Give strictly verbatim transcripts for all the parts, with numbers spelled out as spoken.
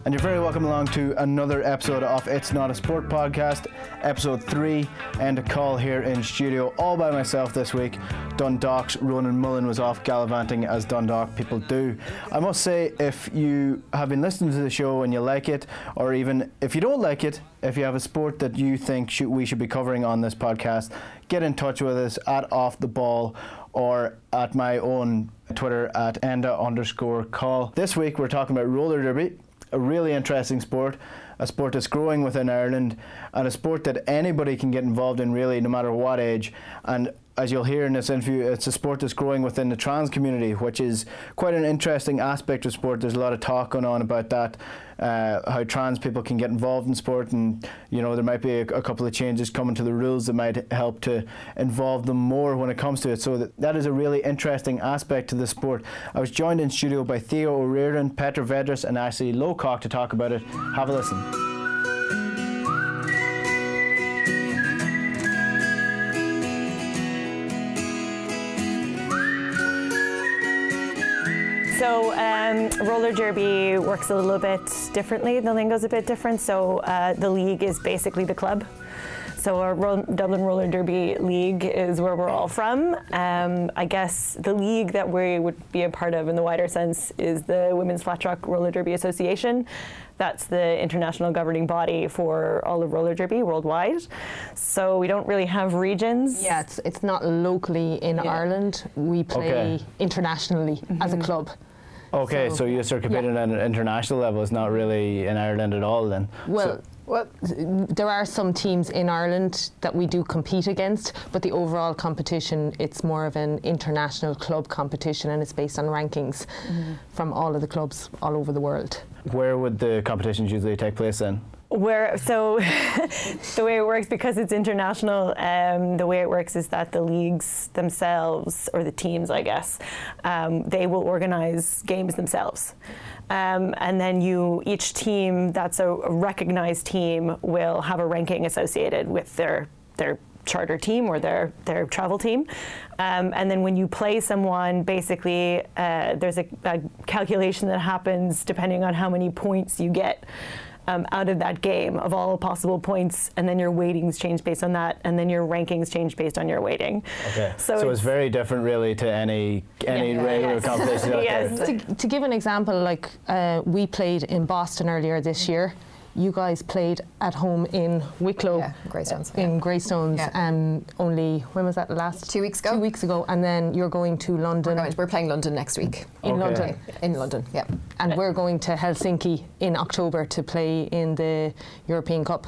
and you're very welcome along to another episode of It's Not a Sport podcast, episode three, and a call here in studio all by myself this week. Dundalk's Ronan Mullen was off gallivanting as Dundalk people do. I must say, if you have been listening to the show and you like it, or even if you don't like it, if you have a sport that you think should, we should be covering on this podcast, get in touch with us at Off the Ball or at my own Twitter at enda underscore call. This week we're talking about roller derby, a really interesting sport, a sport that's growing within Ireland, and a sport that anybody can get involved in really, no matter what age. And as you'll hear in this interview, it's a sport that's growing within the trans community, which is quite an interesting aspect of sport. There's a lot of talk going on about that, uh, how trans people can get involved in sport, and you know there might be a, a couple of changes coming to the rules that might help to involve them more when it comes to it. So that, that is a really interesting aspect to the sport. I was joined in studio by Theo O'Riordan, Petra Vedras and Ashley Lowcock to talk about it. Have a listen. So um, roller derby works a little bit differently. The lingo's a bit different. So uh, the league is basically the club. So our Ro- Dublin Roller Derby League is where we're all from. Um, I guess the league that we would be a part of in the wider sense is the Women's Flat Track Roller Derby Association. That's the international governing body for all of roller derby worldwide. So we don't really have regions. Yeah, it's it's not locally in yeah. Ireland. We play okay. internationally mm-hmm. as a club. Okay, so, so you're sort of competing yeah. at an international level. It's not really in Ireland at all then? Well, so, well, there are some teams in Ireland that we do compete against, but the overall competition, it's more of an international club competition, and it's based on rankings mm-hmm. from all of the clubs all over the world. Where would the competitions usually take place then? Where so the way it works, because it's international, um, the way it works is that the leagues themselves, or the teams I guess, um, they will organise games themselves. Um, and then you, each team that's a, a recognised team will have a ranking associated with their their charter team or their their travel team. Um, and then when you play someone, basically uh, there's a, a calculation that happens depending on how many points you get Um, out of that game, of all possible points, and then your weightings change based on that, and then your rankings change based on your weighting. Okay, so, so it's, it's very different really to any any yeah, regular yes. competition out yes. there. To, to give an example, like uh, we played in Boston earlier this year. You guys played at home in Wicklow, yeah, Greystones, in yeah. Greystones. Yeah. Um, only when was that last? Two weeks ago. Two weeks ago, and then you're going to London. We're, going to, we're playing London next week. In okay. London. In London, yeah. And we're going to Helsinki in October to play in the European Cup.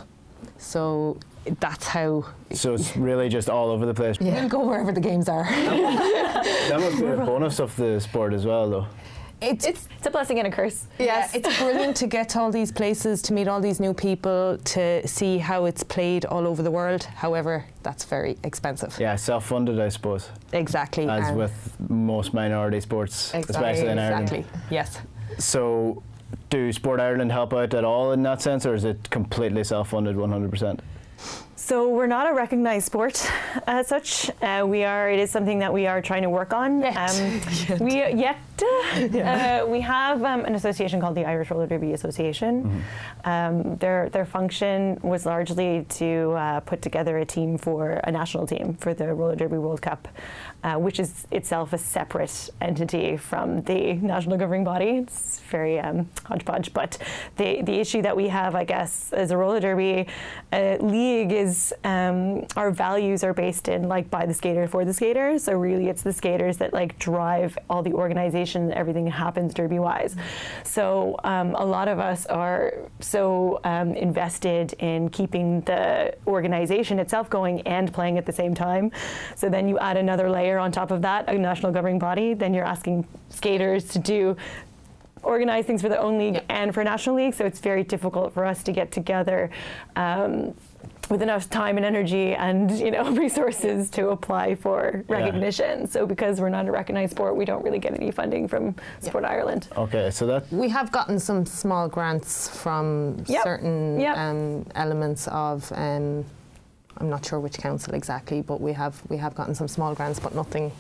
So that's how. So it's really just all over the place. Yeah. We'll go wherever the games are. That must be a bonus of the sport as well, though. It's, it's it's a blessing and a curse. Yes. Yeah, it's brilliant to get to all these places, to meet all these new people, to see how it's played all over the world. However, that's very expensive. Yeah, self-funded, I suppose. Exactly. As um, with most minority sports, exactly, especially in exactly. Ireland. Yes. So, do Sport Ireland help out at all in that sense, or is it completely self-funded one hundred percent? So we're not a recognised sport as such. Uh, we are. It is something that we are trying to work on. Yet. Um, yet. We yet. Yeah. Uh, we have um, an association called the Irish Roller Derby Association. Mm-hmm. Um, their their function was largely to uh, put together a team for a national team for the Roller Derby World Cup, uh, which is itself a separate entity from the national governing body. It's very um, hodgepodge. But the the issue that we have, I guess, as a roller derby uh, league is um, our values are based in like by the skater for the skater. So really, it's the skaters that like drive all the organization. Everything happens derby wise. So um, a lot of us are so um, invested in keeping the organization itself going and playing at the same time. So then you add another layer on top of that, a national governing body, then you're asking skaters to do organize things for their own league yeah. and for national league. So it's very difficult for us to get together um, with enough time and energy and, you know, resources to apply for recognition. Yeah. So because we're not a recognised sport, we don't really get any funding from Sport yeah. Ireland. Okay, so that... We have gotten some small grants from yep. certain yep. Um, elements of, um, I'm not sure which council exactly, but we have we have gotten some small grants, but nothing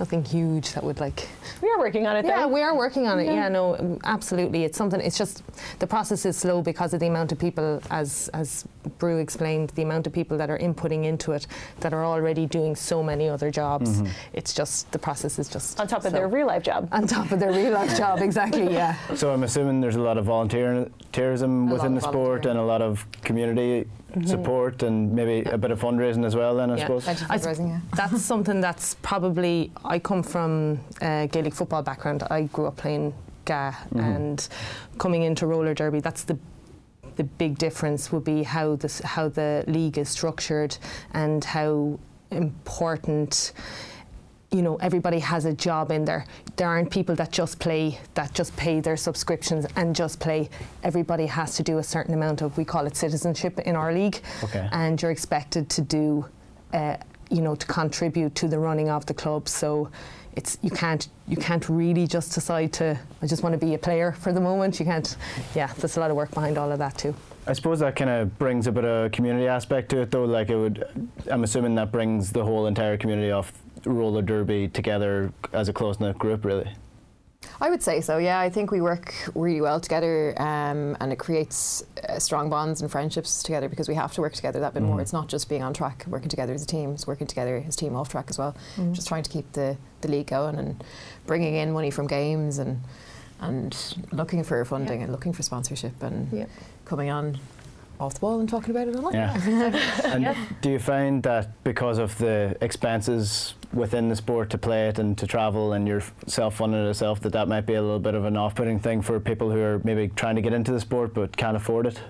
nothing huge that would like. We are working on it. Yeah, though. we are working on it. Yeah. Yeah, no, absolutely. It's something. It's just the process is slow because of the amount of people, as as Brew explained, the amount of people that are inputting into it that are already doing so many other jobs. Mm-hmm. It's just the process is just on top of slow. their real life job. on top of their real life job. Exactly. Yeah. So I'm assuming there's a lot of volunteerism A within lot the of sport and a lot of community Mm-hmm. support and maybe a bit of fundraising as well then, I Yeah. suppose. Plenty of I fundraising, yeah. That's something that's probably. I come from a Gaelic football background. I grew up playing G A A, and coming into roller derby, that's the the big difference would be how this how the league is structured and how important. You know, everybody has a job in there. There aren't people that just play, that just pay their subscriptions and just play. Everybody has to do a certain amount of, we call it citizenship in our league. Okay. And you're expected to do, uh, you know, to contribute to the running of the club. So it's you can't you can't really just decide to, I just want to be a player for the moment. You can't, yeah, there's a lot of work behind all of that too. I suppose that kind of brings a bit of community aspect to it though, like it would, I'm assuming that brings the whole entire community of roller derby together as a close-knit group, really. I would say so, yeah. I think we work really well together, um, and it creates uh, strong bonds and friendships together because we have to work together that bit more. It's not just being on track, working together as a team, it's working together as a team off track as well. Just trying to keep the, the league going and bringing in money from games and and looking for funding Yeah. and looking for sponsorship and Yeah. coming on off the ball and talking about it online. Yeah. And do you find that because of the expenses within the sport to play it and to travel and you're self-funding it yourself, that that might be a little bit of an off-putting thing for people who are maybe trying to get into the sport but can't afford it?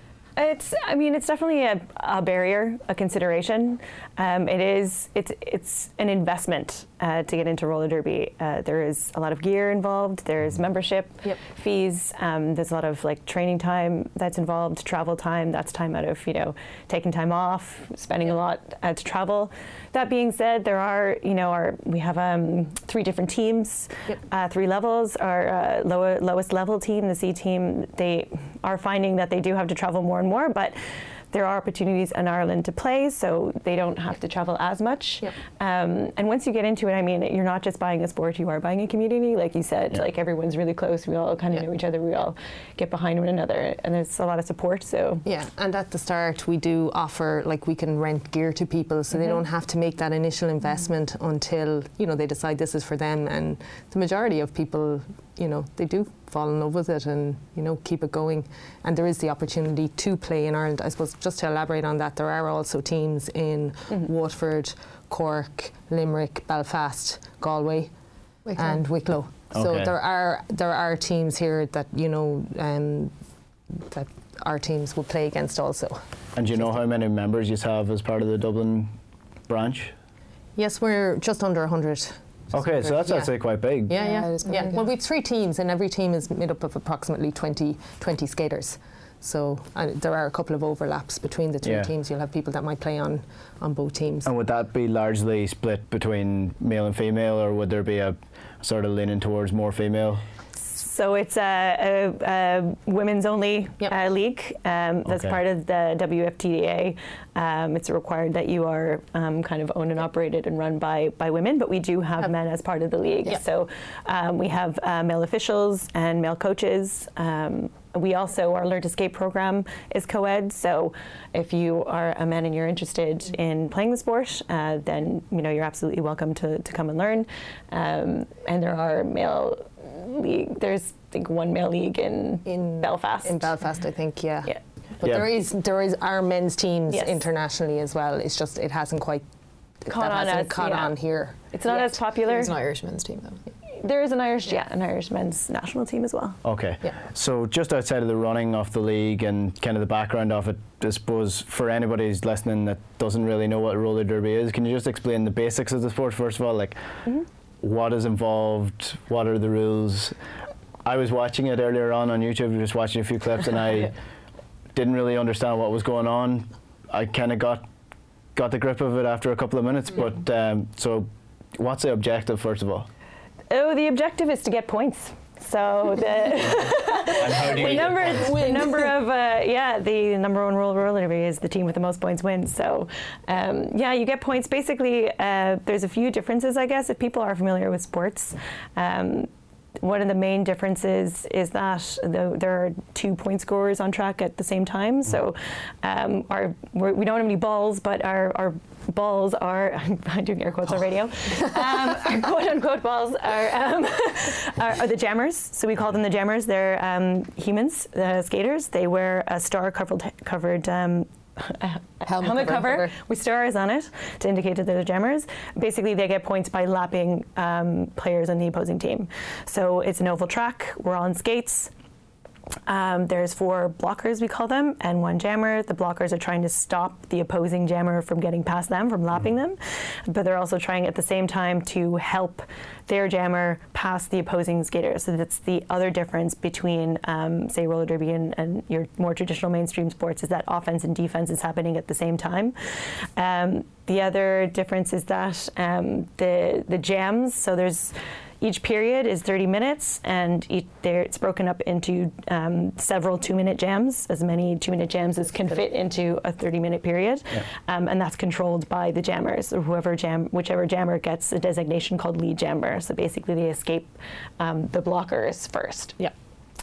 It's, I mean, it's definitely a, a barrier, a consideration. Um, it is, it's, it's an investment uh, to get into roller derby. Uh, there is a lot of gear involved. There's membership Yep. fees. Um, there's a lot of like training time that's involved, travel time. That's time out of, you know, taking time off, spending a lot uh, to travel. That being said, there are, you know, our we have um, three different teams, Yep. uh, three levels. Our uh, low, lowest level team, the C team, they are finding that they do have to travel more and more, but there are opportunities in Ireland to play, so they don't have to travel as much. Yep. Um, and once you get into it, I mean, you're not just buying a sport, you are buying a community. Like you said, Yeah. like everyone's really close. We all kind of Yeah. know each other. We all get behind one another, and there's a lot of support. So Yeah, and at the start we do offer, like we can rent gear to people so they don't have to make that initial investment until, you know, they decide this is for them. And the majority of people, you know, they do fall in love with it and, you know, keep it going. And there is the opportunity to play in Ireland. I suppose just to elaborate on that, there are also teams in Waterford, Cork, Limerick, Belfast, Galway Wicklow. and Wicklow. So Okay. there are there are teams here that, you know, um, that our teams will play against also. And do you know how many members you have as part of the Dublin branch? Yes, we're just under one hundred. Okay, so that's yeah. actually quite big. Yeah, Yeah, yeah. it is quite yeah. big, Well, yeah. we have three teams, and every team is made up of approximately twenty, twenty skaters. So uh, there are a couple of overlaps between the three Yeah. teams. You'll have people that might play on, on both teams. And would that be largely split between male and female, or would there be a sort of leaning towards more female? So it's a, a, a women's only Yep. uh, league. Um, that's Okay. part of the W F T D A. Um, it's required that you are um, kind of owned and operated and run by, by women, but we do have Yep. men as part of the league. Yep. So um, we have uh, male officials and male coaches. Um, we also, our Learn to Skate program is co-ed, so if you are a man and you're interested in playing the sport, uh, then you know you're absolutely welcome to, to come and learn. Um, and there are male league. There's I think one male league in, In Belfast. In Belfast, I think, yeah. Yeah. But Yeah. there is there is our men's teams Yes. internationally as well. It's just it hasn't quite Caught that on hasn't as- caught yeah. on here. It's not yet. as popular. There's an Irish men's team though. There is an Irish, yeah, an Irish men's national team as well. Okay. Yeah. So just outside of the running of the league and kind of the background of it, I suppose for anybody who's listening that doesn't really know what roller derby is, can you just explain the basics of the sport first of all? Like, what is involved? What are the rules? I was watching it earlier on on YouTube, just watching a few clips, and I didn't really understand what was going on. I kind of got got the grip of it after a couple of minutes. But um, so, what's the objective first of all? Oh, the objective is to get points. So the, And how do you the get number, points? the number of uh, yeah, the number one rule of roller derby is the team with the most points wins. So um, yeah, you get points. Basically, uh, there's a few differences, I guess, if people are familiar with sports. Um, One of the main differences is that the, there are two point scorers on track at the same time. So um, our we're, we don't have any balls, but our, our balls are, I'm doing air quotes on radio, um, our quote unquote balls are, um, are, are the jammers. So we call them the jammers. They're um, humans, uh, skaters. They wear a star covered, covered um, Helmet helmet cover. cover, cover with stars on it to indicate that they're the jammers. Basically, they get points by lapping um, players on the opposing team. So it's an oval track. We're on skates. Um, there's four blockers, we call them, and one jammer. The blockers are trying to stop the opposing jammer from getting past them, from lapping them, but they're also trying at the same time to help their jammer pass the opposing skater. So that's the other difference between, um, say, roller derby and, and your more traditional mainstream sports, is that offense and defense is happening at the same time. Um, the other difference is that um, the the jams, so there's each period is thirty minutes, and each, it's broken up into um, several two-minute jams, as many two-minute jams as can fit into a thirty-minute period, yeah. um, and that's controlled by the jammers, or whoever jam, whichever jammer gets a designation called lead jammer. So basically, they escape um, the blockers first. Yeah.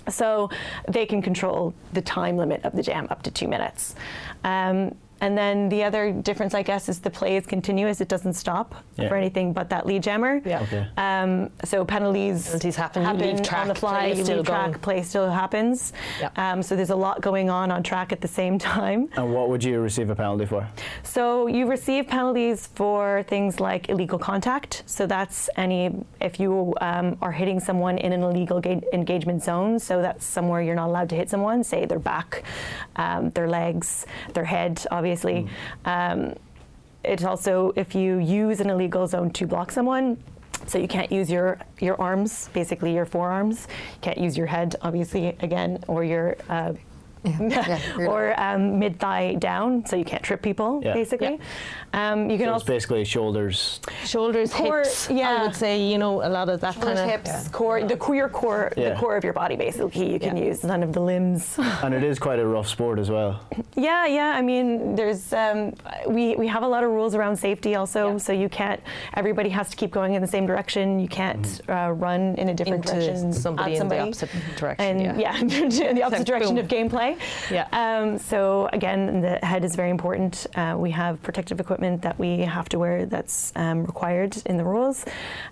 So they can control the time limit of the jam up to two minutes. Um, And then the other difference, I guess, is the play is continuous. It doesn't stop yeah. for anything but that lead jammer. Yeah. Okay. Um, so penalties, Penalties happen, you happen leave track, on the fly, play you is still leave track, going. play still happens. Yeah. Um, so there's a lot going on on track at the same time. And what would you receive a penalty for? So you receive penalties for things like illegal contact. So that's any, if you um, are hitting someone in an illegal ga- engagement zone, so that's somewhere you're not allowed to hit someone, say their back, um, their legs, their head, obviously. Mm. Um, it's also if you use an illegal zone to block someone, so you can't use your, your arms, basically your forearms, you can't use your head, obviously, again, or your uh, Yeah, yeah, or um, mid thigh down, so you can't trip people, yeah. basically. Yeah. Um, you can so also it's basically shoulders. Shoulders, core, hips. yeah. I would say, you know, a lot of that kind of hips, yeah. core, the core, your core, Yeah. the core of your body, basically. You can Yeah. use none of the limbs. And it is quite a rough sport as well. Yeah, yeah. I mean, there's um, we we have a lot of rules around safety also. Yeah. So you can't. Everybody has to keep going in the same direction. You can't Mm-hmm. uh, run in a different into direction. somebody, at somebody in the opposite direction. And yeah. yeah, in the opposite Like, direction boom. of gameplay. Yeah. Um, so again, the head is very important. Uh, we have protective equipment that we have to wear that's um, required in the rules.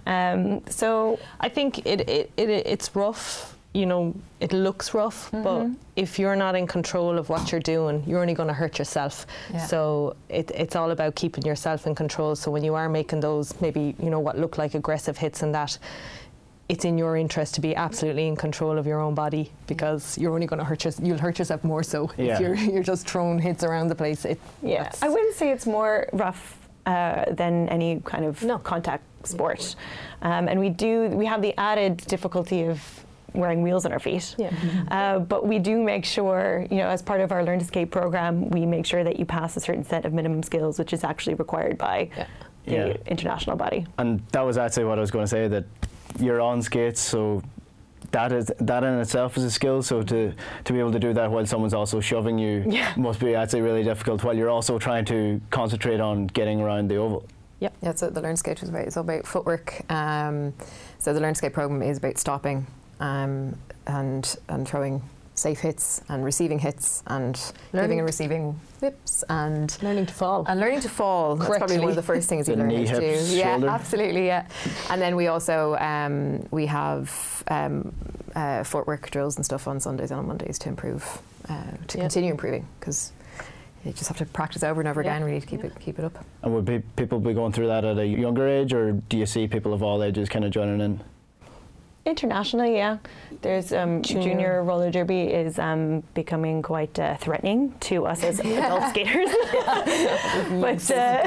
Um, so I think it, it, it it's rough. You know, it looks rough, Mm-hmm. but if you're not in control of what you're doing, you're only going to hurt yourself. Yeah. So it, it's all about keeping yourself in control. So when you are making those maybe, you know, what look like aggressive hits and that, it's in your interest to be absolutely in control of your own body, because you're only going to hurt yourself. You'll hurt yourself more so Yeah. if you're you're just throwing hits around the place. It, yeah, that's- I wouldn't say it's more rough uh, than any kind of No. contact sport. Um, and we do we have the added difficulty of wearing wheels on our feet. Yeah. Uh, but we do make sure, you know, as part of our Learn to Skate program, we make sure that you pass a certain set of minimum skills, which is actually required by Yeah. the Yeah. international body. And that was actually what I was going to say, that you're on skates, so that is that in itself is a skill. So to to be able to do that while someone's also shoving you Yeah. must be actually really difficult, while you're also trying to concentrate on getting around the oval. Yeah, so the Learn to Skate was about, it's all about footwork. Um, so the Learn to Skate program is about stopping um, and and throwing safe hits and receiving hits and Learning giving and receiving whips and learning to fall. and learning to fall. That's probably Correctly. one of the first things you The learn knee, how to hips, do. Yeah, shoulder. absolutely. Yeah, and then we also um, we have um, uh, footwork drills and stuff on Sundays and on Mondays to improve, uh, to Yeah. continue improving, because you just have to practice over and over Yeah. again, really, to keep it keep it up. And would pe- people be going through that at a younger age, or do you see people of all ages kind of joining in? Internationally, yeah. There's um, Junior. junior roller derby is um, becoming quite uh, threatening to us as adult skaters. But uh,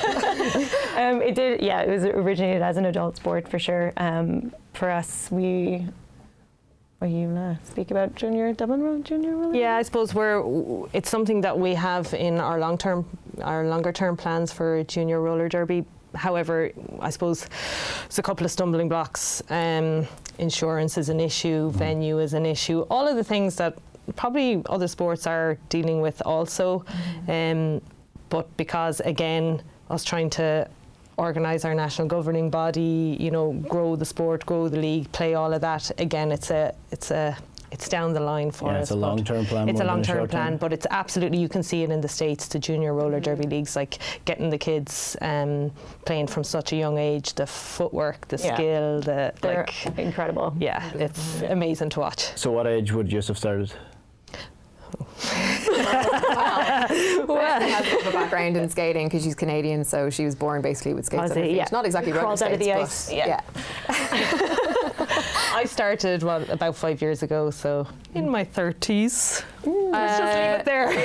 um, it did, yeah, it was originated as an adult sport for sure. Um, for us, we. Are you gonna speak about junior Dublin roller, junior roller? Yeah, I suppose we're. w- It's something that we have in our long term, our longer term plans for junior roller derby. however, I suppose there's a couple of stumbling blocks. Um, insurance is an issue, mm. venue is an issue, all of the things that probably other sports are dealing with also. Mm. Um, but because, again, us trying to organise our national governing body, you know, grow the sport, grow the league, play all of that, again, it's a, it's a, it's down the line for yeah, us. It's a long-term plan. It's a long-term a plan, but it's absolutely, you can see it in the States, the junior roller derby leagues, like getting the kids um, playing from such a young age, the footwork, the yeah. skill, the They're like incredible. Yeah, it's amazing to watch. So what age would you have started? well, she has a background in skating because she's Canadian, so she was born basically with skates on her feet. Yeah. Not exactly roller skates, out of the but ice. Yeah. yeah. I started well about five years ago, so in my thirties. Mm, let's uh, just leave it there.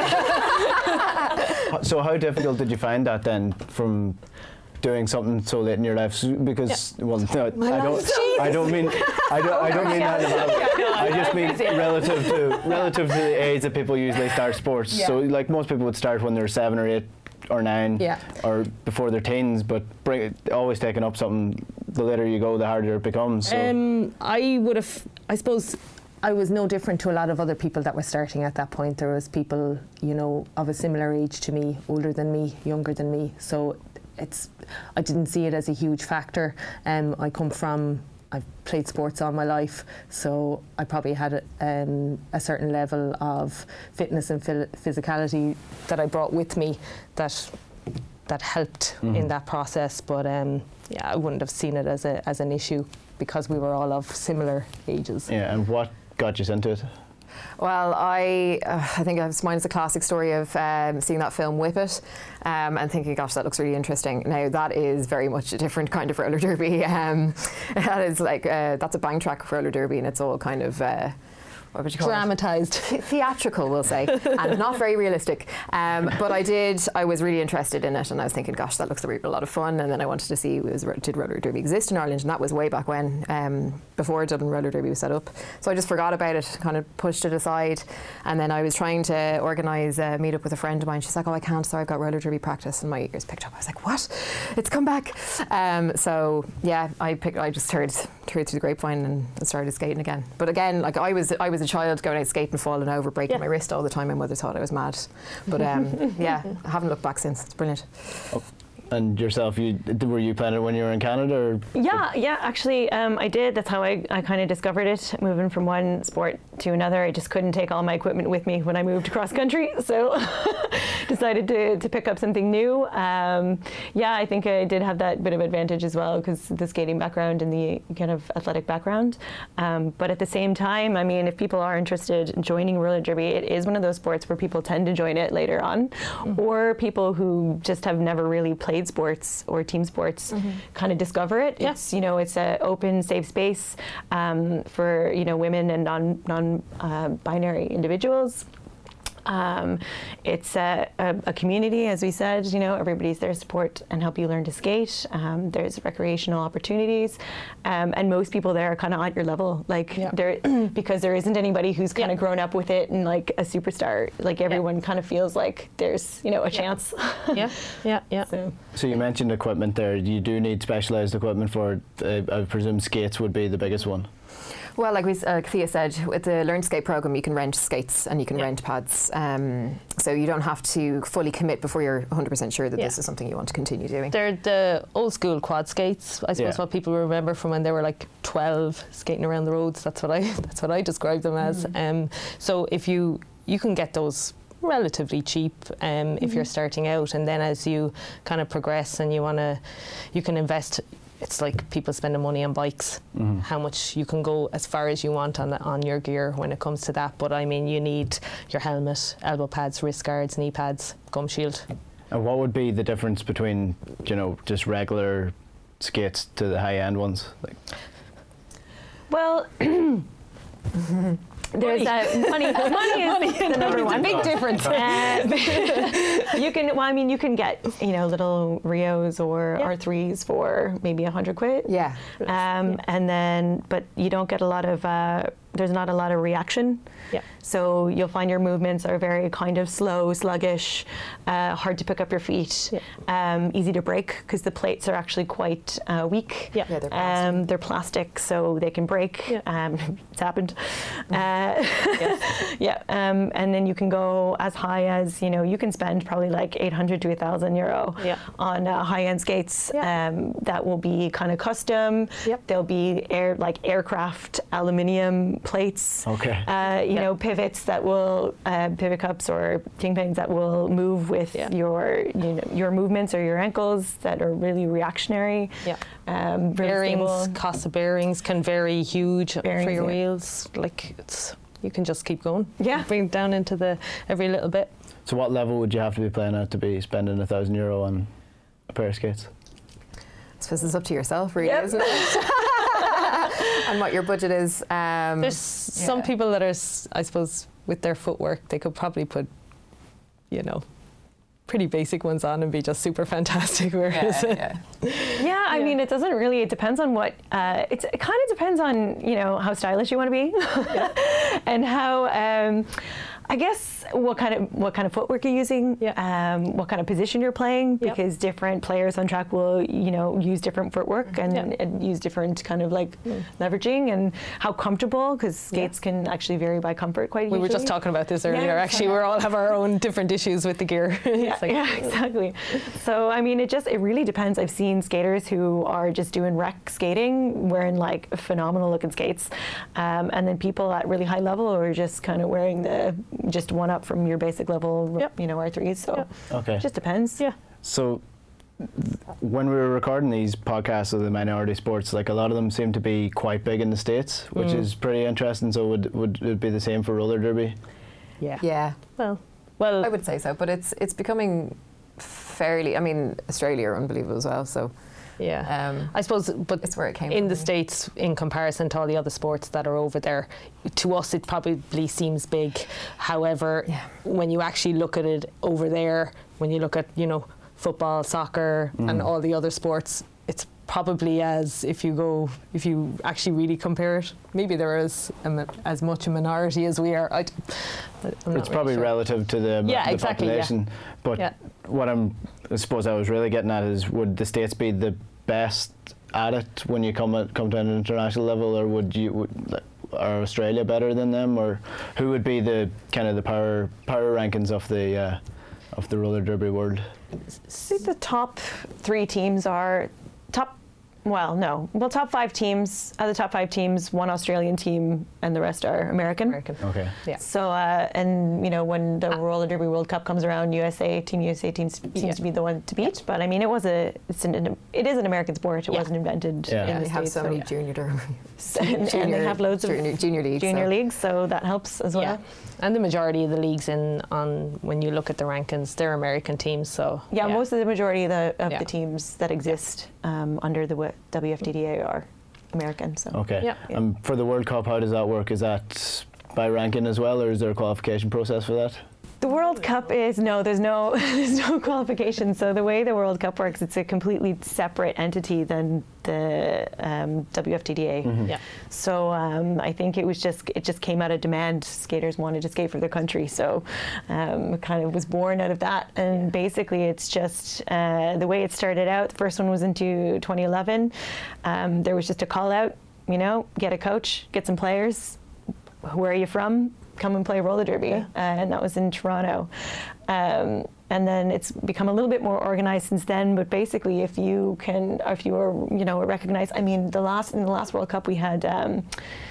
Yeah. So how difficult did you find that then, from doing something so late in your life? Because yeah. well, no, I don't. I don't mean. I don't. I don't mean that. About, I just mean relative to relative to the age that people usually start sports. Yeah. So like most people would start when they're seven or eight or nine, yeah. or before their teens. But bring, always taking up something. The later you go, the harder it becomes. So. Um, I would have. I suppose. I was no different to a lot of other people that were starting at that point. There was people, you know, of a similar age to me, older than me, younger than me. So it's, I didn't see it as a huge factor. Um, I come from, I've played sports all my life, so I probably had a, um, a certain level of fitness and physicality that I brought with me that that helped mm-hmm. in that process. But um, yeah, I wouldn't have seen it as a as an issue because we were all of similar ages. Yeah, and what got you into it? Well, I uh, I think mine's a classic story of um, seeing that film Whip It um, and thinking, gosh, that looks really interesting. Now, that is very much a different kind of roller derby. Um, that is like, uh, that's a bang track roller derby, and it's all kind of... Uh, what would you call Dramatised. it? Theatrical, we'll say, and not very realistic. Um, but I did, I was really interested in it, and I was thinking, gosh, that looks like a lot of fun. And then I wanted to see, was, did roller derby exist in Ireland? And that was way back when, um, before Dublin Roller Derby was set up. So I just forgot about it, kind of pushed it aside. And then I was trying to organise a meet up with a friend of mine. She's like, oh, I can't, sorry, I've got roller derby practice. And my ears picked up. I was like, what? It's come back. Um, so yeah, I picked, I just heard, heard through the grapevine and started skating again. But again, like I was, I was a child going out skating, falling over, breaking yeah. my wrist all the time. My mother thought I was mad, but um, yeah, I haven't looked back since. It's brilliant. Oh. And yourself, you were you playing it when you were in Canada? Or? Yeah, yeah, actually, um, I did. That's how I, I kind of discovered it, moving from one sport to another. I just couldn't take all my equipment with me when I moved cross country, so decided to, to pick up something new. Um, yeah, I think I did have that bit of advantage as well, because the skating background and the kind of athletic background. Um, but at the same time, I mean, if people are interested in joining roller derby, it is one of those sports where people tend to join it later on, mm-hmm. or people who just have never really played sports or team sports mm-hmm. kind of discover it. Yeah. It's, you know, it's an open, safe space um, for, you know, women and non, non uh, binary individuals. Um, it's a, a, a community, as we said, you know, everybody's there to support and help you learn to skate. Um, there's recreational opportunities, um, and most people there are kind of at your level, like yeah. there, because there isn't anybody who's kind of yeah. grown up with it and like a superstar. Like everyone yeah. kind of feels like there's, you know, a yeah. chance. yeah, yeah, yeah. So. so you mentioned equipment there. You do need specialised equipment for it. Uh, I presume skates would be the biggest one. Well, like we, uh, Thea said, with the Learn to Skate programme, you can rent skates and you can yeah. rent pads. Um, so you don't have to fully commit before you're one hundred percent sure that yeah. this is something you want to continue doing. They're the old school quad skates, I suppose, yeah. what people remember from when they were like twelve, skating around the roads. That's what I that's what I describe them as. Mm. Um, so if you you can get those relatively cheap um, mm-hmm. if you're starting out, and then as you kind of progress and you want to, you can invest. It's like people spending money on bikes, mm-hmm. how much you can go as far as you want on the, on your gear when it comes to that. But I mean, you need your helmet, elbow pads, wrist guards, knee pads, gum shield. And what would be the difference between, you know, just regular skates to the high-end ones? Like, well, there's money. Uh, money. Money is money the number one. Big difference. Uh, you can. Well, I mean, you can get, you know, little Rios or yeah. R threes for maybe a hundred quid. Yeah. Um, yeah. And then, but you don't get a lot of uh, there's not a lot of reaction. Yeah. So you'll find your movements are very kind of slow, sluggish, uh, hard to pick up your feet, Yeah. um, easy to break because the plates are actually quite uh, weak. Yeah. Yeah, they're plastic. Um, they're plastic, so they can break. Yeah. Um, it's happened. Uh, Yes. yeah, um, and then you can go as high as, you know, you can spend probably like eight hundred to one thousand euro Yeah. on uh, high-end skates. Yeah. Um, that will be kind of custom. Yep. There'll be air like aircraft aluminium plates. Okay. Uh, you Yeah. know, pivots that will uh, pivot cups or kingpins that will move with Yeah. your you know your movements or your ankles that are really reactionary. Yeah. Um, really Bearings, stable. cost of bearings can vary huge for Bearings, your yeah. wheels. Like it's, you can just keep going. Yeah. Bring it down into the every little bit. So what level would you have to be playing at to be spending a thousand euro on a pair of skates? I suppose it's up to yourself, really, Yep. isn't it? And what your budget is. Um, There's some yeah. people that are, s- I suppose, with their footwork, they could probably put, you know, pretty basic ones on and be just super fantastic. Whereas, yeah, yeah. Yeah, I Yeah. mean, it doesn't really. It depends on what. Uh, it's, it kind of depends on you know how stylish you want to be, and how. Um, I guess what kind of what kind of footwork you're using, Yeah. um, what kind of position you're playing, Yep. because different players on track will you know use different footwork and, Yeah. and use different kind of like leveraging and how comfortable, because skates can actually vary by comfort quite we were just hugely. talking about this Yeah, earlier. Actually, we all have our own different issues with the gear. Yeah, It's like- yeah, exactly. So I mean, it just it really depends. I've seen skaters who are just doing rec skating, wearing like phenomenal looking skates, um, and then people at really high level who are just kind of wearing the just one up from your basic level, Yep. you know, R threes. So Yep. Okay. it just depends. Yeah. So th- when we were recording these podcasts of the minority sports, like a lot of them seem to be quite big in the States, which Mm. is pretty interesting. So would would it be the same for roller derby? Yeah. Yeah, Well, well, I would say so. But it's it's becoming fairly. I mean, Australia are unbelievable as well. So yeah. um, I suppose, but it's where it came in from. the States, in comparison to all the other sports that are over there, to us it probably seems big. However, Yeah. when you actually look at it over there, when you look at, you know, football, soccer, and all the other sports, it's probably as if you go, if you actually really compare it, maybe there is a, mi- as much a minority as we are. I, d- I'm not It's really probably sure. relative to the, Yeah, the exactly, yeah. population. But Yeah. what I'm, I suppose I was really getting at is, would the States be the best at it when you come at, come to an international level, or would you would, like, are Australia better than them, or who would be the kind of the power power rankings of the uh, of the roller derby world? I think the top three teams are top. Well, no. Well, top five teams. Out of the top five teams, one Australian team, and the rest are American. American. Okay. Yeah. So, uh, and you know, when the roller derby World Cup comes around, U S A, Team U S A teams seems Yeah. to be the one to beat. But I mean, it was a, it's an, it is an American sport. It Yeah. wasn't invented Yeah. in Yeah, the they have States. so many yeah. junior derby, and, and they have loads of junior, junior leagues. junior so. leagues, so that helps as well. Yeah. And the majority of the leagues in on when you look at the rankings, they're American teams. So Yeah, most of the majority of the of Yeah. the teams that exist um, under the w- W F D D A are American. So Okay. Yeah. Yeah. Um, for the World Cup, how does that work? Is that by ranking as well, or is there a qualification process for that? the World Cup is no, there's no there's no qualification. So the way the World Cup works, it's a completely separate entity than the um, W F D D A. yeah. So um, I think it was just it just came out of demand. Skaters wanted to skate for their country, so um, it kind of was born out of that. And basically, it's just uh, the way it started out. The first one was into twenty eleven. Um, there was just a call out, you know, get a coach, get some players. Where are you from? Come and play roller derby, Yeah. uh, and that was in Toronto. Um, and then it's become a little bit more organized since then. But basically, if you can, if you are, you know, recognized. I mean, the last in the last World Cup we had um,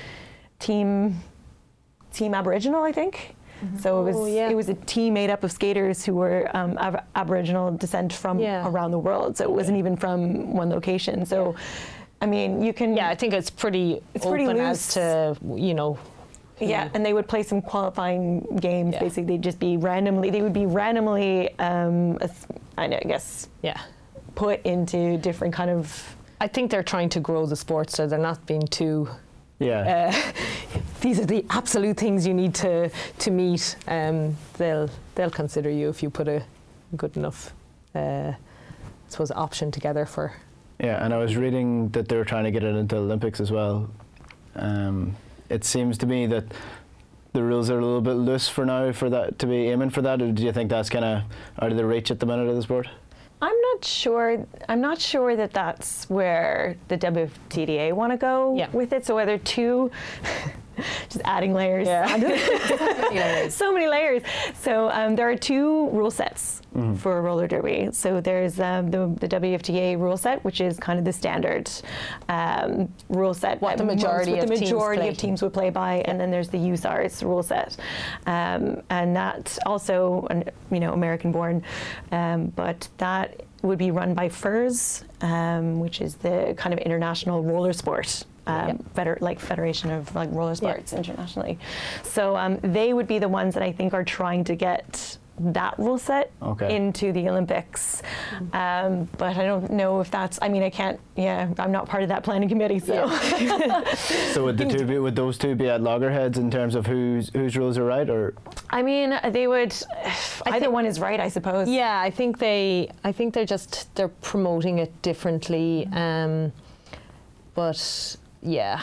team team Aboriginal, I think. So it was Oh, yeah. it was a team made up of skaters who were um, ab- Aboriginal descent from Yeah. around the world. So it wasn't even from one location. So, I mean, you can Yeah, I think it's pretty It's open pretty as loose. to, you know. Yeah, and they would play some qualifying games. Yeah. Basically, they'd just be randomly. They would be randomly, um, as- I know, I guess, Yeah. put into different kind of. I think they're trying to grow the sport, so they're not being too. Yeah. Uh, these are the absolute things you need to to meet. Um, they'll they'll consider you if you put a good enough, uh, I suppose, option together for. Yeah, and I was reading that they were trying to get it into Olympics as well. Um, it seems to me that the rules are a little bit loose for now for that to be aiming for that, or do you think that's kind of out of the reach at the minute of the sport? I'm not sure. I'm not sure that that's where the W F T D A want to go Yeah. with it. So whether two, just adding layers. Yeah. So many layers. So um, there are two rule sets Mm-hmm. for roller derby. So there's um, the, the W F T D A rule set, which is kind of the standard um, rule set. What that the majority most, what of the teams majority play. of teams would play by, and then there's the U S A R S rule set, um, and that also, an, you know, American-born, um, but that would be run by F I R S, um, which is the kind of international roller sport. Um, Yep. feder- like Federation of like Roller Sports internationally. So um, they would be the ones that I think are trying to get that rule set Okay. into the Olympics. Um, but I don't know if that's, I mean, I can't, yeah, I'm not part of that planning committee, so. So would the two be, would those two be at loggerheads in terms of whose whose rules are right, or? I mean, they would, either think- one is right, I suppose. Yeah, I think they. I think they're just they're promoting it differently. Um, but yeah,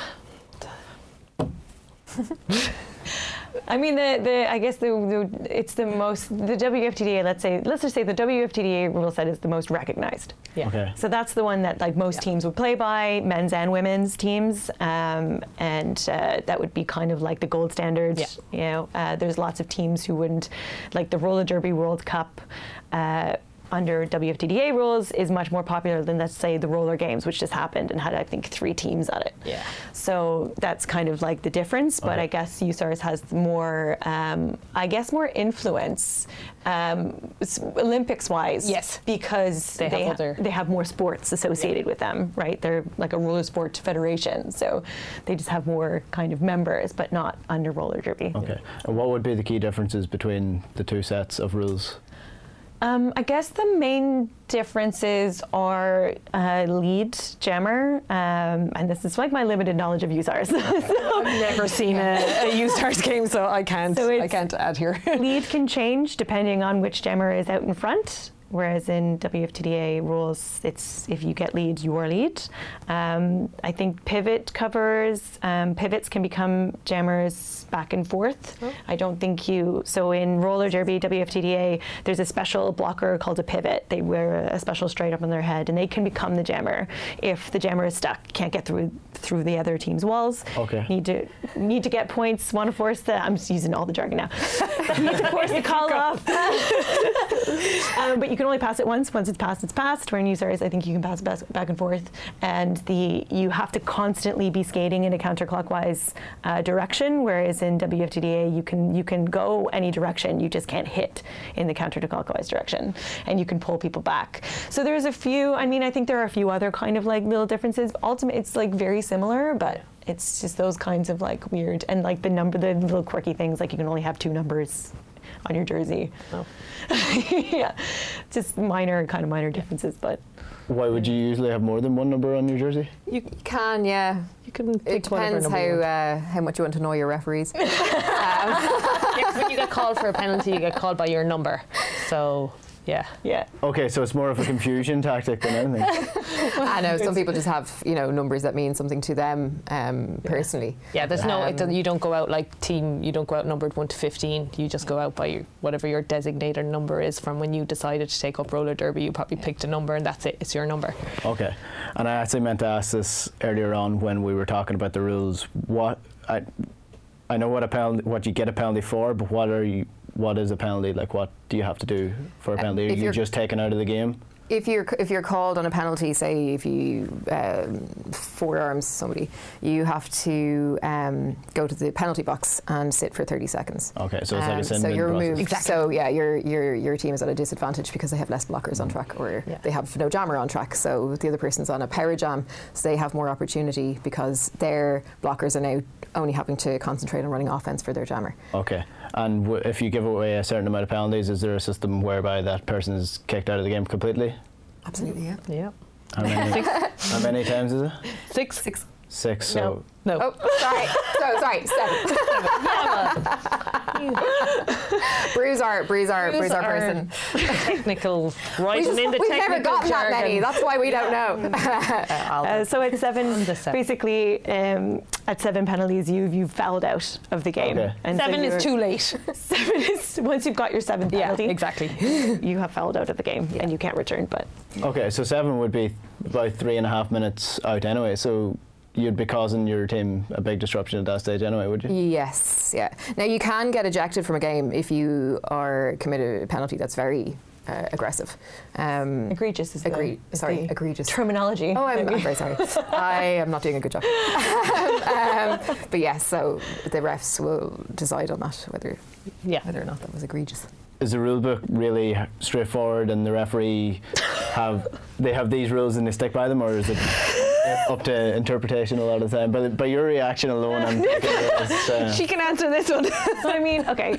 I mean, the, the I guess the, the it's the most, the W F T D A, let's say, let's just say the W F T D A rule set is the most recognized. yeah. Okay. So that's the one that like most Yeah. teams would play by, men's and women's teams, um, and uh, that would be kind of like the gold standard. Yeah. You know, uh, there's lots of teams who wouldn't, like the Roller Derby World Cup. Uh, under W F T D A rules is much more popular than, let's say, the roller games, which just happened and had, I think, three teams at it. Yeah. So that's kind of like the difference, but Okay. I guess U S A R S has more, um, I guess, more influence, um, s- Olympics-wise. Yes. Because They they, have ha- other- they have more sports associated with them, right? They're like a roller sport federation, so they just have more kind of members, but not under roller derby. Okay. And what would be the key differences between the two sets of rules? Um, I guess the main differences are uh, lead jammer, um, and this is like my limited knowledge of U S A R S. So I've never seen a, a U S A R S game, so I can't. So I it's- can't add here. lead can change depending on which jammer is out in front. Whereas in W F T D A rules, it's if you get lead, you are lead. Um, I think pivot covers, um, pivots can become jammers back and forth. Oh. I don't think you, so in roller derby, W F T D A, there's a special blocker called a pivot. They wear a special stripe up on their head and they can become the jammer if the jammer is stuck, can't get through through the other team's walls. Okay. Need to need to get points, want to force the, I'm just using all the jargon now. Need to force the call off. Um, but you can only pass it once. Once it's passed, it's passed. Where in U S A R S, I think you can pass it bas- back and forth, and the you have to constantly be skating in a counterclockwise uh, direction. Whereas in W F T D A, you can you can go any direction. You just can't hit in the counterclockwise direction, and you can pull people back. So there's a few. I mean, I think there are a few other kind of like little differences. Ultimately, it's like very similar, but it's just those kinds of like weird and like the number, the little quirky things. Like you can only have two numbers on your jersey. Oh. Yeah, just minor, kind of minor differences, but Why would you usually have more than one number on your jersey? You can, yeah. You can pick It whatever depends number you how want. uh, how much you want to annoy your referees. Yeah, 'cause when you get called for a penalty, you get called by your number. So, yeah. yeah. Okay, so it's more of a confusion tactic than anything. I know some people just have, you know, numbers that mean something to them um, personally. Yeah, there's no, it Um, doesn't- you don't go out like team, you don't go out numbered one to fifteen. You just go out by your, whatever your designated number is from when you decided to take up roller derby. You probably picked a number and that's it. It's your number. Okay, and I actually meant to ask this earlier on when we were talking about the rules. What I I know what a penalty, what you get a penalty for, but what are you? What is a penalty? Like, what do you have to do for a penalty? Are if you you're- just taken out of the game? If you're if you're called on a penalty, say if you um, forearms somebody, you have to um, go to the penalty box and sit for thirty seconds. Okay, so it's like a Um, sin so bin you're process. removed. So yeah, your your your team is at a disadvantage because they have less blockers on track, or Yeah. they have no jammer on track. So the other person's on a power jam, so they have more opportunity because their blockers are now only having to concentrate on running offense for their jammer. Okay, and w- if you give away a certain amount of penalties, is there a system whereby that person is kicked out of the game completely? Absolutely, yeah. Yeah. How many, how many times is it? Six. Six. Six. So No. Oh, sorry. So sorry. Seven. Bruise our, bruise our, bruise our person. Technical We writing just, in the we've technical never gotten jargon. that many. That's why we don't know. Uh, so at seven, the seven. basically, um, at seven penalties, you've you've fouled out of the game. Okay. And so Seven you're- is too late. Seven is once you've got your seventh Yeah, penalty, exactly. you have fouled out of the game and you can't return. But okay, so seven would be about three and a half minutes out anyway. So you'd be causing your team a big disruption at that stage anyway, would you? Yes, yeah. Now you can get ejected from a game if you are committed a penalty that's very uh, aggressive. Um, egregious is Agree- the, is sorry, the egregious. terminology. Oh, I'm, I'm very sorry. I am not doing a good job. um, but yes, so the refs will decide on that whether Yeah. whether or not that was egregious. Is the rule book really straightforward and the referee have they have these rules and they stick by them, or is it up to interpretation a lot of the time? But by your reaction alone, I'm thinking it's, uh, She can answer this one. I mean, okay.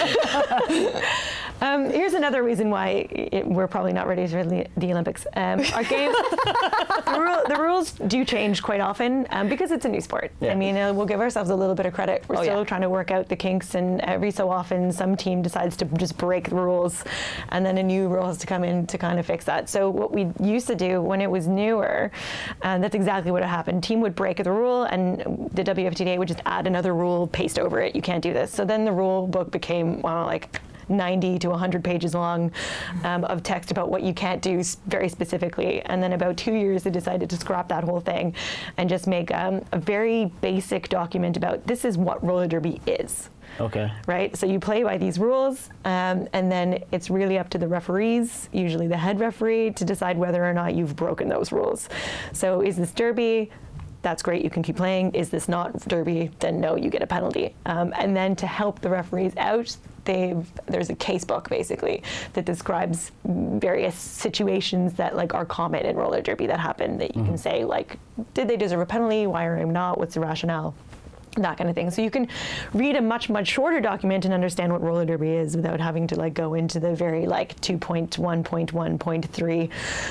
um, here's another reason why it, we're probably not ready for the, the Olympics. Um, our game, the, rule, the rules do change quite often um, because it's a new sport. Yeah. I mean, uh, we'll give ourselves a little bit of credit. We're Oh, still yeah. trying to work out the kinks, and every so often some team decides to just break the rules, and then a new rule has to come in to kind of fix that. So what we used to do when it was newer, and that's exactly what happened. Team would break the rule, and the W F T D A would just add another rule, paste over it. You can't do this. So then the rule book became, well, like ninety to one hundred pages long um, of text about what you can't do s- very specifically. And then about two years, they decided to scrap that whole thing and just make um, a very basic document about this is what roller derby is. okay. Right, so you play by these rules, um, and then it's really up to the referees, usually the head referee, to decide whether or not you've broken those rules. So is this derby? That's great, you can keep playing. Is this not derby? Then no, you get a penalty. Um, and then to help the referees out, they've there's a case book basically that describes various situations that like are common in roller derby that happen, that you Mm-hmm. can say like, did they deserve a penalty? Why are they not? What's the rationale? That kind of thing. So you can read a much, much shorter document and understand what roller derby is without having to like go into the very like two point one point one point three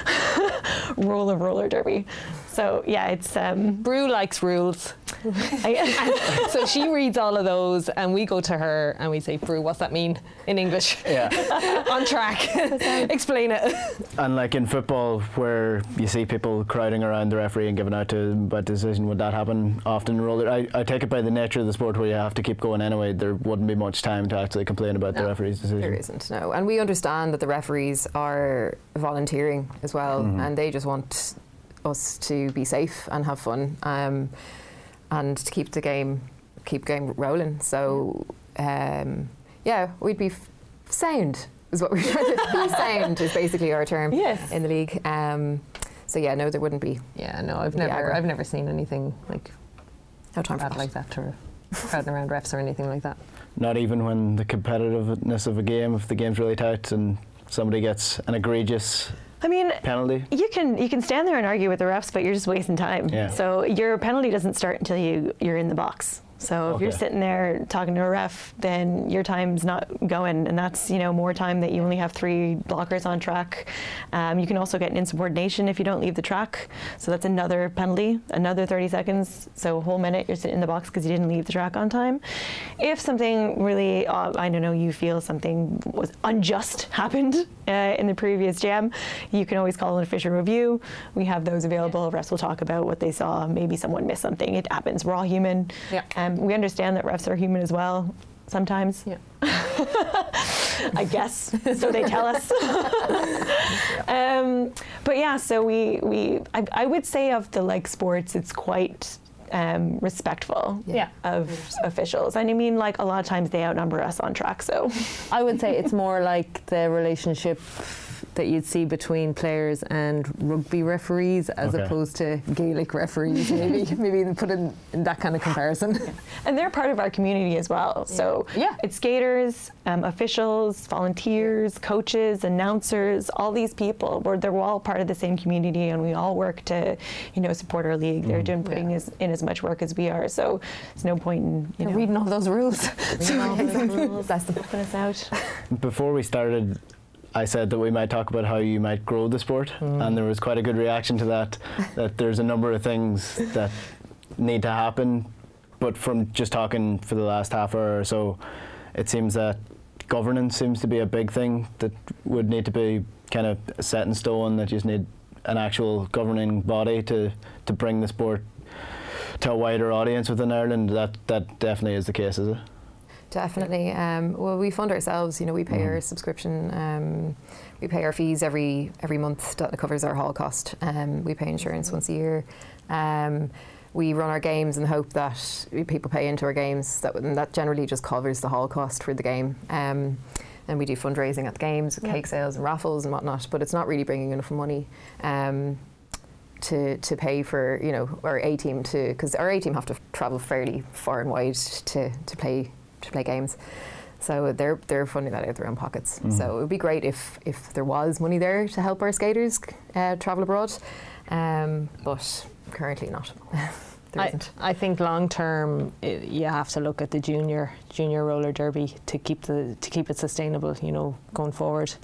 rule of roller derby. So yeah, it's um, Brew likes rules. I, So she reads all of those and we go to her and we say, Brew, what's that mean in English? Yeah. On track. Explain it. And like in football, where you see people crowding around the referee and giving out to him about the decision, would that happen often in roller? I, I take it by the nature of the sport where you have to keep going anyway, there wouldn't be much time to actually complain about the No, referee's decision. There isn't, no. And we understand that the referees are volunteering as well, Mhm. and they just want us to be safe and have fun, um, and to keep the game, keep game rolling. So, um, yeah, we'd be f- sound is what we're trying to be. Sound is basically our term Yes. in the league. Um, so yeah, no, there wouldn't be Yeah, no, I've Yeah, never aggro. I've never seen anything like no time for bad that. like that to crowding around refs or anything like that. Not even when the competitiveness of a game, if the game's really tight and somebody gets an egregious I mean, penalty. you can you can stand there and argue with the refs, but you're just wasting time. Yeah. So your penalty doesn't start until you you're in the box. So if you're Okay. sitting there talking to a ref, then your time's not going, and that's you know more time that you only have three blockers on track. Um, you can also get an insubordination if you don't leave the track, so that's another penalty, another thirty seconds. So a whole minute you're sitting in the box because you didn't leave the track on time. If something really, uh, I don't know, you feel something was unjust happened uh, in the previous jam, you can always call an official review. We have those available. Refs will talk about what they saw. Maybe someone missed something. It happens. We're all human. Yeah. Um, we understand that refs are human as well sometimes. Yeah. I guess. So they tell us. um, but yeah, so we, we I, I would say of the like sports, it's quite um, respectful Yeah. of officials. And I mean, like a lot of times they outnumber us on track. So I would say it's more like the relationship that you'd see between players and rugby referees as Okay. opposed to Gaelic referees, maybe. Maybe put in, in that kind of comparison. and they're part of our community as well. So Yeah. it's skaters, um, officials, volunteers, coaches, announcers, all these people. We're, they're all part of the same community, and we all work to, you know, support our league. They're doing putting Yeah. as, in as much work as we are. So there's no point in you know Reading all those rules. reading all those rules, That's the helping us out. Before we started, I said that we might talk about how you might grow the sport, and there was quite a good reaction to that, that there's a number of things that need to happen. But from just talking for the last half hour or so, it seems that governance seems to be a big thing that would need to be kind of set in stone, that you just need an actual governing body to, to bring the sport to a wider audience within Ireland. That that definitely is the case, is it? Definitely. Um, well, we fund ourselves. You know, we pay mm. our subscription. Um, we pay our fees every every month. That covers our hall cost. Um, we pay insurance mm. once a year. Um, we run our games in the hope that people pay into our games. That and that generally just covers the hall cost for the game. Um, and we do fundraising at the games, yeah. cake sales and raffles and whatnot. But it's not really bringing enough money. Um, to to pay for, you know, our A team to, because our A team have to travel fairly far and wide to, to play to play games, so they're they're funding that out of their own pockets. Mm. So it would be great if if there was money there to help our skaters uh, travel abroad, um, but currently not. There I, isn't. I think long term you have to look at the junior junior roller derby to keep the to keep it sustainable, you know, going forward.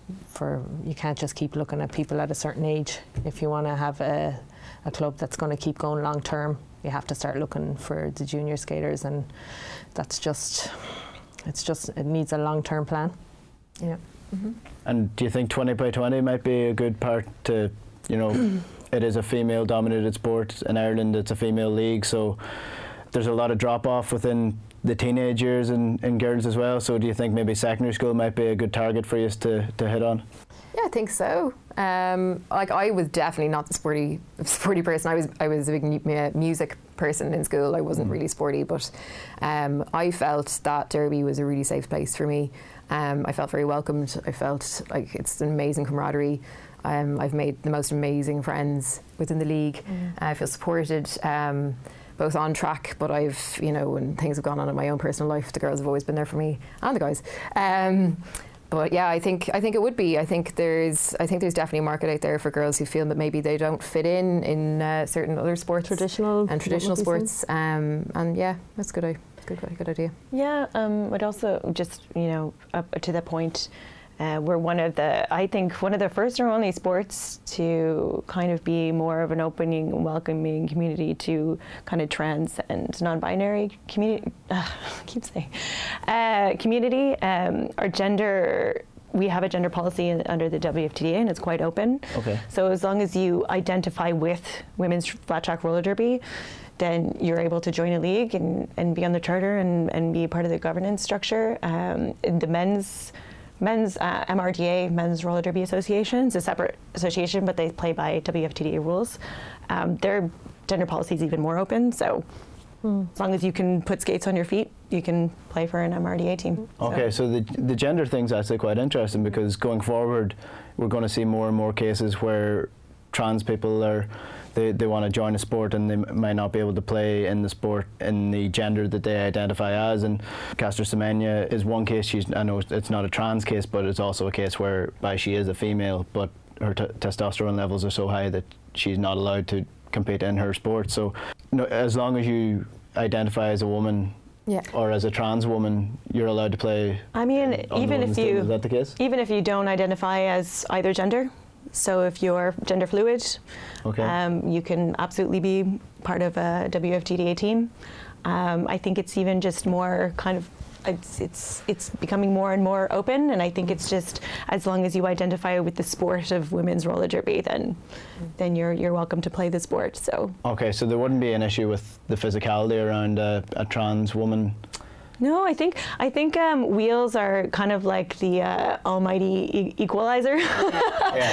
For you can't just keep looking at people at a certain age. If you want to have a, a club that's going to keep going long term, you have to start looking for the junior skaters, and that's just it's just it needs a long term plan. Yeah. Mm-hmm. And do you think twenty by twenty might be a good part to, you know, it is a female dominated sport in Ireland, it's a female league, so there's a lot of drop off within the teenage years and, and girls as well, so do you think maybe secondary school might be a good target for you to, to hit on? Yeah, I think so. Um, like I was definitely not the sporty sporty person. I was I was a big mu- music person in school. I wasn't mm. really sporty, but um, I felt that Derby was a really safe place for me. Um, I felt very welcomed. I felt like it's an amazing camaraderie. Um, I've made the most amazing friends within the league. Mm. I feel supported. Um, both on track, but I've, you know, when things have gone on in my own personal life, the girls have always been there for me, and the guys. Um, but yeah, I think I think it would be. I think there's I think there's definitely a market out there for girls who feel that maybe they don't fit in in uh, certain other sports, traditional and traditional sports. Um, and yeah, that's good. Good, good idea. Yeah, um, but also just, you know, up to that point. Uh, we're one of the, I think, one of the first or only sports to kind of be more of an opening, welcoming community to kind of trans and non-binary community. Uh, I keep saying uh, community. Um, our gender. We have a gender policy in, under the W F T D A, and it's quite open. Okay. So as long as you identify with women's flat track roller derby, then you're able to join a league and, and be on the charter and, and be part of the governance structure. Um, the men's Men's uh, M R D A, Men's Roller Derby Association, is a separate association, but they play by W F T D A rules. Um, their gender policy is even more open, so mm. as long as you can put skates on your feet, you can play for an M R D A team. Okay, so, so the the gender thing's actually quite interesting, because going forward, we're going to see more and more cases where trans people are they, they want to join a sport and they m- might not be able to play in the sport in the gender that they identify as. And Caster Semenya is one case. She's, I know it's not a trans case, but it's also a case whereby she is a female, but her t- testosterone levels are so high that she's not allowed to compete in her sport. So no, as long as you identify as a woman, yeah. or as a trans woman, you're allowed to play. I mean, even if you is that the case? Even if you don't identify as either gender, so if you're gender fluid, okay. um, you can absolutely be part of a W F T D A team. Um, I think it's even just more kind of it's it's it's becoming more and more open, and I think it's just as long as you identify with the sport of women's roller derby, then then you're you're welcome to play the sport. So okay, so there wouldn't be an issue with the physicality around a, a trans woman. No, I think I think um, wheels are kind of like the uh, almighty e- equalizer. Yeah.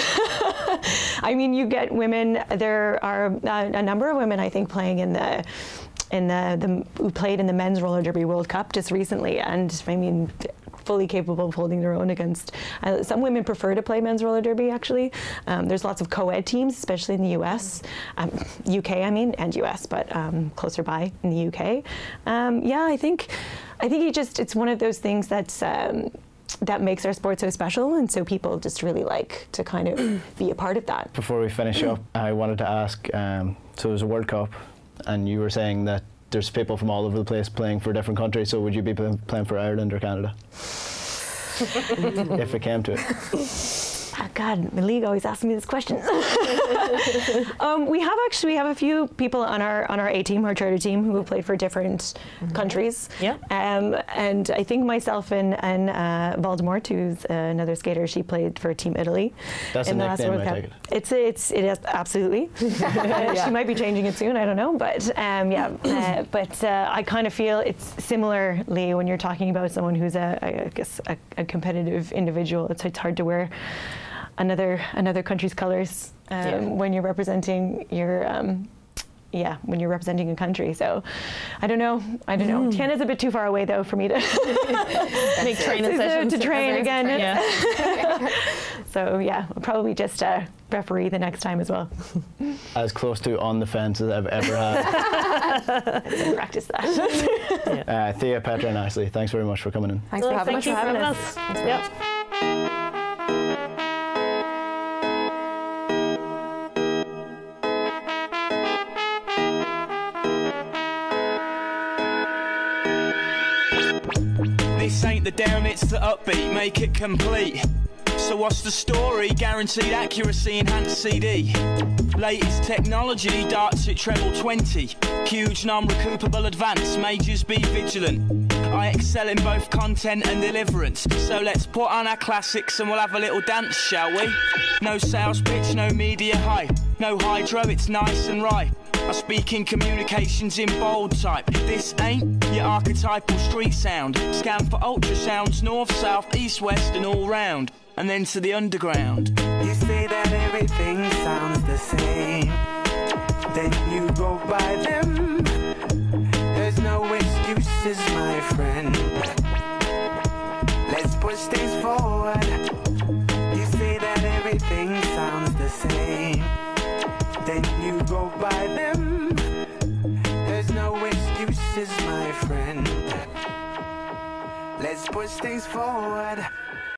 I mean, you get women. There are a, a number of women, I think, playing in the in the, the who played in the men's roller derby World Cup just recently, and I mean, fully capable of holding their own against. Uh, some women prefer to play men's roller derby. Actually, um, there's lots of co-ed teams, especially in the U S, um, U K, I mean, and U S, but um, closer by in the U K. Um, yeah, I think, I think it just it's one of those things that's. Um, that makes our sport so special, and so people just really like to kind of be a part of that. Before we finish up, I wanted to ask, um, so there's a World Cup, and you were saying that there's people from all over the place playing for different countries, so would you be playing, playing for Ireland or Canada? If it came to it. Oh God, my league always asks me this question. um, we have actually we have a few people on our on our A team, our charter team, who have played for different mm-hmm. countries. Yeah. Um, and I think myself and and uh, Voldemort, who's uh, another skater, she played for Team Italy. That's in a the last nickname, World I Cup. take it. It's it's it is absolutely. Yeah. She might be changing it soon. I don't know, but um, yeah. Uh, but uh, I kind of feel it's similarly when you're talking about someone who's a I guess a, a competitive individual. It's it's hard to wear another another country's colours um, Yeah. when you're representing your um, yeah when you're representing a country. So I don't know I don't know. Tiana's a bit too far away though for me to Make training to, sessions to train again. Yeah. So yeah, I'll probably just uh, referee the next time as well. As close to on the fence as I've ever had. So practice that. uh, Thea, Petra, and Ashley, thanks very much for coming in. Thanks for having Thank us. you for having us. Yep. This ain't the down, it's the upbeat, make it complete. So what's the story? Guaranteed accuracy, enhanced C D. Latest technology, darts at treble twenty. Huge non-recoupable advance, majors be vigilant. I excel in both content and deliverance. So let's put on our classics and we'll have a little dance, shall we? No sales pitch, no media hype. No hydro, it's nice and ripe. I speak in communications in bold type. This ain't your archetypal street sound. Scan for ultrasounds, north, south, east, west and all round. And then to the underground. You say that everything sounds the same, then you go by them. There's no excuses, my friend. Let's push things forward. You say that everything sounds the same, then you go by them. There's no excuses, my friend. Let's push things forward.